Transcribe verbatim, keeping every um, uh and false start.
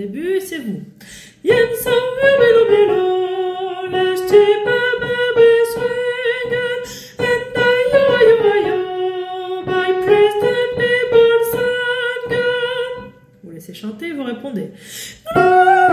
début, c'est vous. Jensa bilo bilo, les petits bébés swingen, and ayo ayo ayo, my Christian people singen. Vous laissez chanter, vous répondez.